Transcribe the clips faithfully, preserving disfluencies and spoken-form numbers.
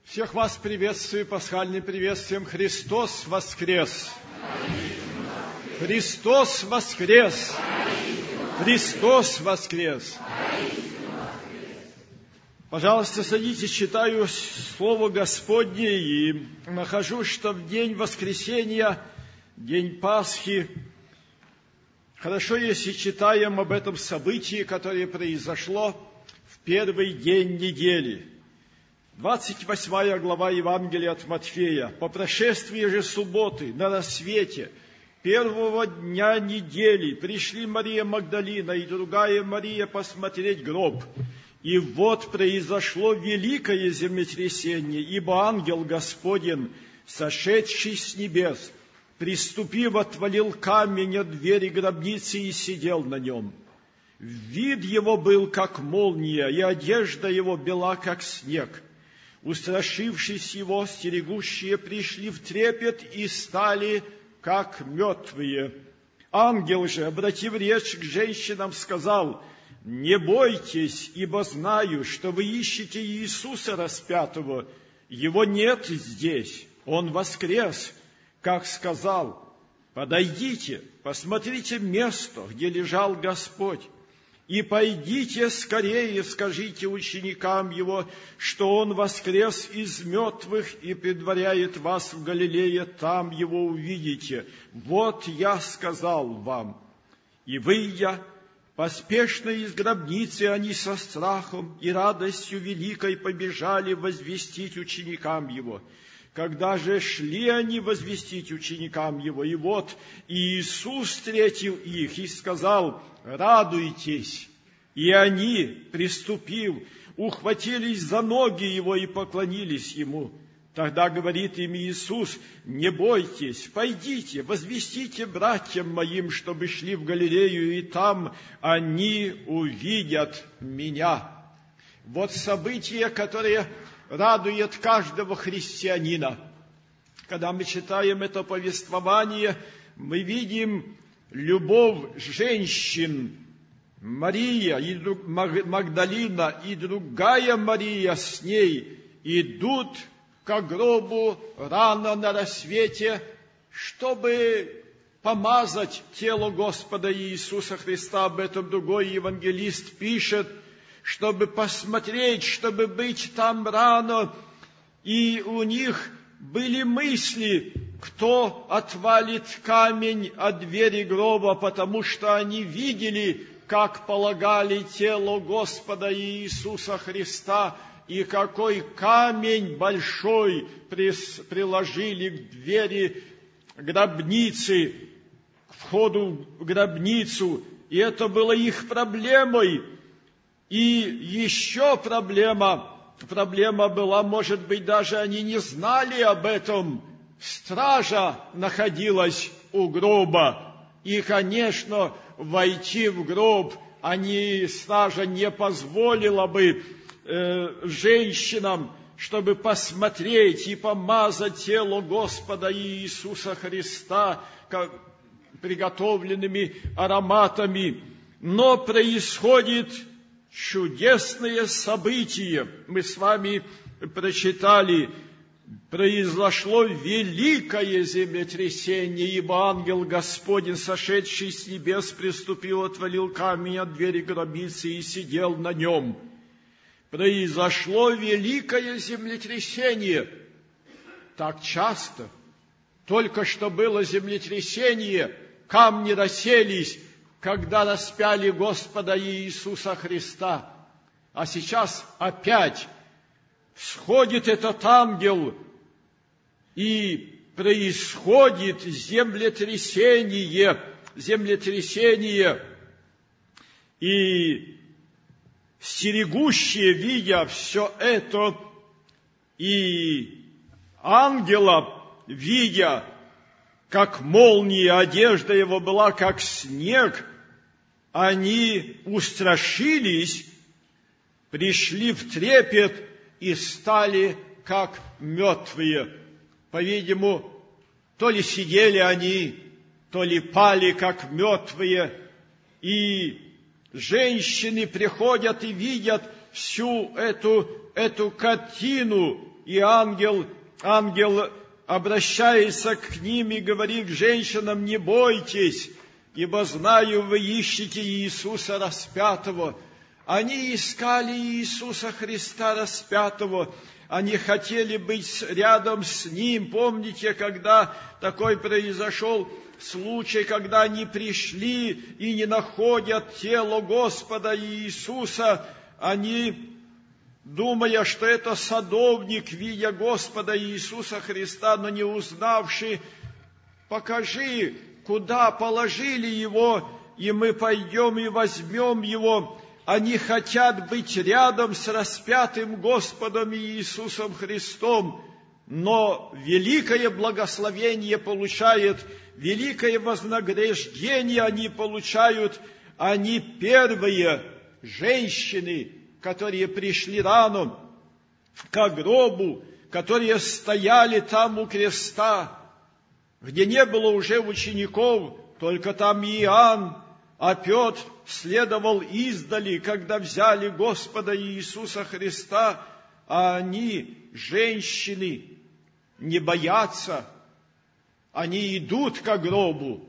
Всех вас приветствую пасхальным приветствием. Христос воскрес! Христос воскрес! Христос воскрес! Пожалуйста, садитесь, читаю Слово Господне и нахожу, что в день воскресения, день Пасхи, хорошо, если читаем об этом событии, которое произошло в первый день недели. двадцать восьмая глава Евангелия от Матфея. По прошествии же субботы на рассвете первого дня недели пришли Мария Магдалина и другая Мария посмотреть гроб. И вот произошло великое землетрясение, ибо ангел Господень, сошедший с небес, приступив, отвалил камень от двери гробницы и сидел на нем. Вид его был, как молния, и одежда его бела, как снег. Устрашившись его, стерегущие пришли в трепет и стали, как мертвые. Ангел же, обратив речь к женщинам, сказал: «Не бойтесь, ибо знаю, что вы ищете Иисуса распятого. Его нет здесь, Он воскрес, как сказал. Подойдите, посмотрите место, где лежал Господь. И пойдите скорее, скажите ученикам Его, что Он воскрес из мертвых и предваряет вас в Галилее, там Его увидите. Вот я сказал вам». И выйдя поспешно из гробницы, они со страхом и радостью великой побежали возвестить ученикам Его. Когда же шли они возвестить ученикам Его, и вот Иисус встретил их и сказал: «Радуйтесь!» И они, приступив, ухватились за ноги Его и поклонились Ему. Тогда говорит им Иисус: «Не бойтесь, пойдите, возвестите братьям моим, чтобы шли в Галилею, и там они увидят Меня». Вот событие, которое радует каждого христианина. Когда мы читаем это повествование, мы видим любовь женщин. Мария и Магдалина и другая Мария с ней идут к гробу рано на рассвете, чтобы помазать тело Господа Иисуса Христа. Об этом другой евангелист пишет, чтобы посмотреть, чтобы быть там рано. И у них были мысли, кто отвалит камень от двери гроба, потому что они видели, как полагали тело Господа Иисуса Христа, и какой камень большой приложили к двери гробницы, к входу в гробницу. И это было их проблемой. И еще проблема, проблема была, может быть, даже они не знали об этом. Стража находилась у гроба. И, конечно, войти в гроб они, стража не позволила бы э, женщинам, чтобы посмотреть и помазать тело Господа Иисуса Христа как, приготовленными ароматами. Но происходит чудесное событие. Мы с вами прочитали: произошло великое землетрясение, ибо ангел Господень, сошедший с небес, приступил, отвалил камень от двери гробницы и сидел на нем. Произошло великое землетрясение. Так часто. Только что было землетрясение, камни расселись, когда распяли Господа Иисуса Христа. А сейчас опять сходит этот ангел, и происходит землетрясение, землетрясение, и стерегущие, видя все это, и ангела, видя, как молния, одежда его была, как снег, они устрашились, пришли в трепет и стали как мертвые. По-видимому, то ли сидели они, то ли пали как мертвые. И женщины приходят и видят всю эту, эту картину и ангел, ангел обращается к ним и говорит женщинам: не бойтесь, ибо знаю, вы ищете Иисуса распятого. Они искали Иисуса Христа распятого, они хотели быть рядом с Ним. Помните, когда такой произошел случай, когда они пришли и не находят тело Господа Иисуса, они, думая, что это садовник, видя Господа Иисуса Христа, но не узнавший: покажи, куда положили Его, и мы пойдем и возьмем Его. Они хотят быть рядом с распятым Господом Иисусом Христом, но великое благословение получает, великое вознаграждение они получают. Они первые женщины, которые пришли рано к гробу, которые стояли там у креста, где не было уже учеников, только там Иоанн, а Петр следовал издали, когда взяли Господа Иисуса Христа, а они, женщины, не боятся, они идут к гробу.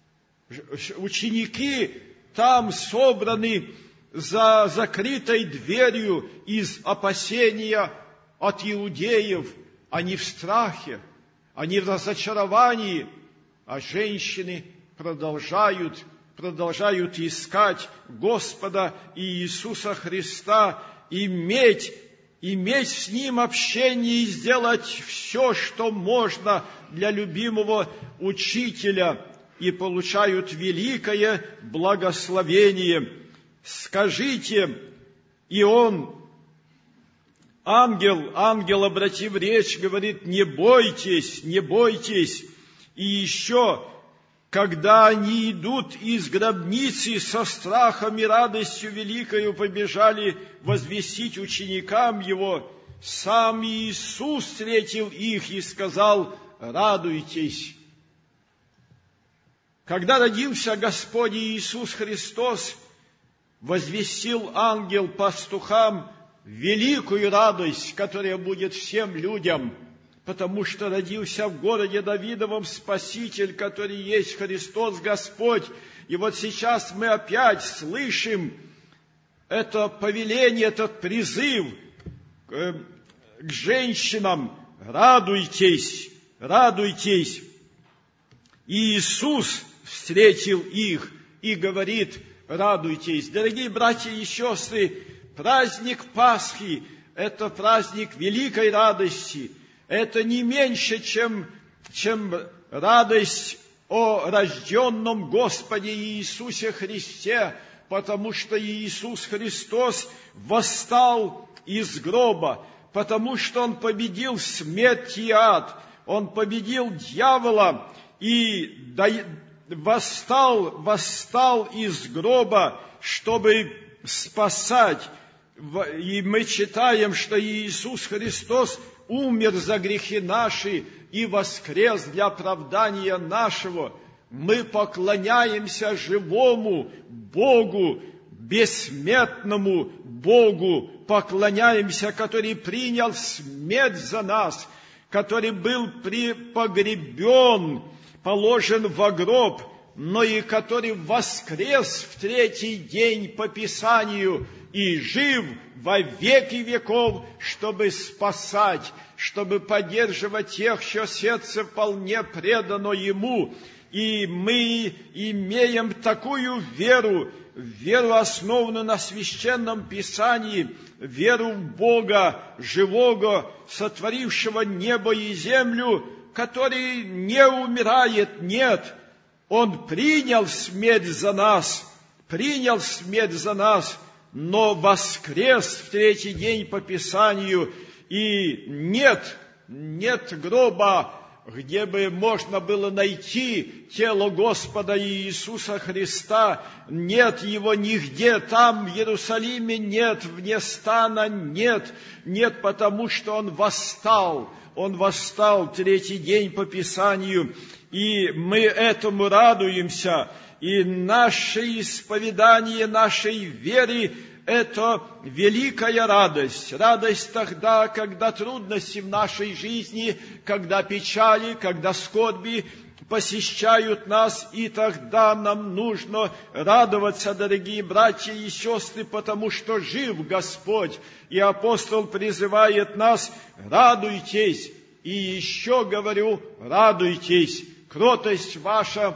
Ученики там собраны за закрытой дверью из опасения от иудеев, они в страхе, они в разочаровании, а женщины продолжают продолжают искать Господа Иисуса Христа, иметь, иметь с Ним общение и сделать все, что можно для любимого Учителя, и получают великое благословение. Скажите, и он, ангел, ангел, обратив речь, говорит: не бойтесь, не бойтесь. И еще, когда они идут из гробницы, со страхом и радостью великою побежали возвестить ученикам Его, сам Иисус встретил их и сказал: радуйтесь. Когда родился Господь Иисус Христос, возвестил ангел пастухам великую радость, которая будет всем людям, потому что родился в городе Давидовом Спаситель, который есть Христос Господь. И вот сейчас мы опять слышим это повеление, этот призыв к женщинам: радуйтесь, радуйтесь. И Иисус встретил их и говорит: радуйтесь. Дорогие братья и сестры, праздник Пасхи – это праздник великой радости. Это не меньше, чем, чем радость о рожденном Господе Иисусе Христе, потому что Иисус Христос восстал из гроба, потому что Он победил смерть и ад, Он победил дьявола и восстал, восстал из гроба, чтобы спасать. И мы читаем, что Иисус Христос умер за грехи наши и воскрес для оправдания нашего. Мы поклоняемся живому Богу, бессмертному Богу, поклоняемся, который принял смерть за нас, который был погребен, положен во гроб, но и который воскрес в третий день по Писанию и жив во веки веков, чтобы спасать, чтобы поддерживать тех, чье сердце вполне предано Ему. И мы имеем такую веру, веру, основанную на Священном Писании, веру в Бога, живого, сотворившего небо и землю, который не умирает, нет, Он принял смерть за нас, принял смерть за нас, но воскрес в третий день по Писанию, и нет, нет гроба, где бы можно было найти тело Господа Иисуса Христа, нет его нигде, там, в Иерусалиме нет, вне стана нет, нет, потому что Он восстал, Он восстал третий день по Писанию, и мы этому радуемся. И наше исповедание нашей веры – это великая радость. Радость тогда, когда трудности в нашей жизни, когда печали, когда скорби посещают нас, и тогда нам нужно радоваться, дорогие братья и сестры, потому что жив Господь. И апостол призывает нас: радуйтесь. И еще говорю, радуйтесь. Кротость ваша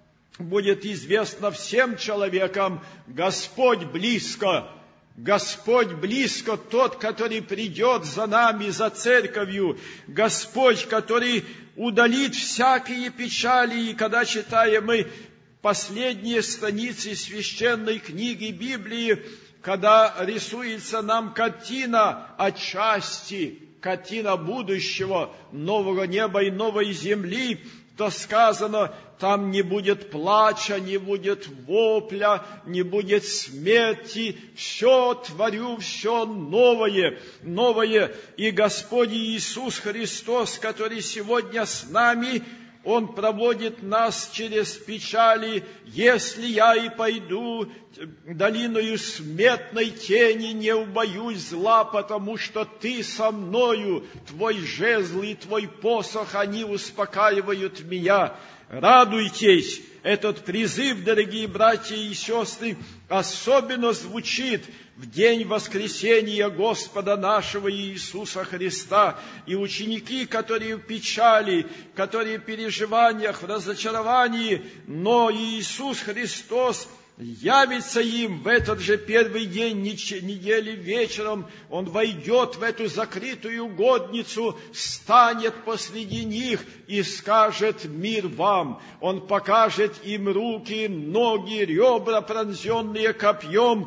будет известна всем человекам. Господь близко. Господь близко, тот, который придет за нами, за церковью. Господь, который удалит всякие печали. И когда читаем мы последние страницы священной книги Библии, когда рисуется нам картина отчасти, картина будущего, нового неба и новой земли, то сказано, там не будет плача, не будет вопля, не будет смерти. Все творю, все новое, новое. И Господь Иисус Христос, который сегодня с нами, Он проводит нас через печали. Если я и пойду долиною смертной тени, не убоюсь зла, потому что Ты со мною, Твой жезл и Твой посох, они успокаивают меня. Радуйтесь! Этот призыв, дорогие братья и сестры, особенно звучит в день воскресения Господа нашего Иисуса Христа. И ученики, которые в печали, которые в переживаниях, в разочаровании, но Иисус Христос явится им в этот же первый день недели вечером. Он войдет в эту закрытую угодницу, станет посреди них и скажет: мир вам. Он покажет им руки, ноги, ребра, пронзенные копьем,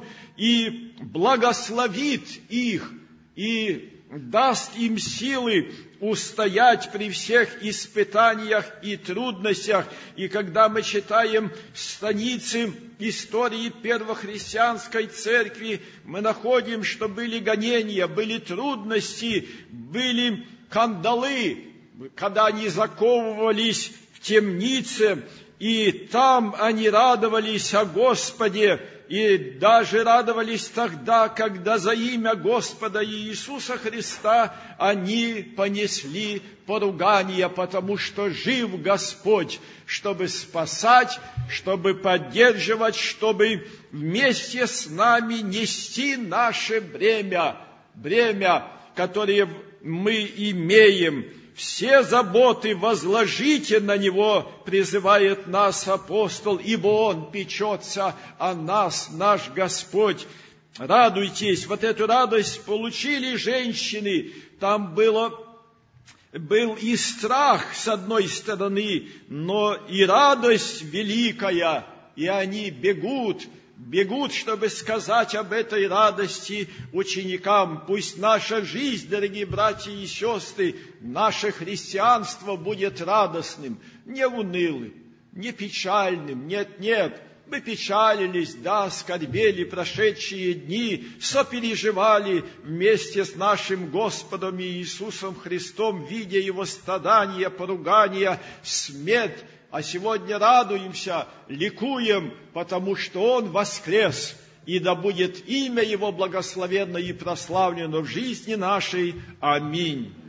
и благословит их, и даст им силы устоять при всех испытаниях и трудностях. И когда мы читаем страницы истории первохристианской церкви, мы находим, что были гонения, были трудности, были кандалы, когда они заковывались в темнице, и там они радовались о Господе, и даже радовались тогда, когда за имя Господа Иисуса Христа они понесли поругание, потому что жив Господь, чтобы спасать, чтобы поддерживать, чтобы вместе с нами нести наше бремя, бремя, которое мы имеем. Все заботы возложите на Него, призывает нас апостол, ибо Он печется о нас, наш Господь. Радуйтесь. Вот эту радость получили женщины. Там было, был и страх с одной стороны, но и радость великая. И они бегут, бегут, чтобы сказать об этой радости ученикам. Пусть наша жизнь, дорогие братья и сестры, наше христианство будет радостным, не унылым, не печальным. Нет, нет, мы печалились, да, скорбели прошедшие дни, сопереживали вместе с нашим Господом Иисусом Христом, видя Его страдания, поругания, смерть. А сегодня радуемся, ликуем, потому что Он воскрес. И да будет имя Его благословенно и прославлено в жизни нашей. Аминь.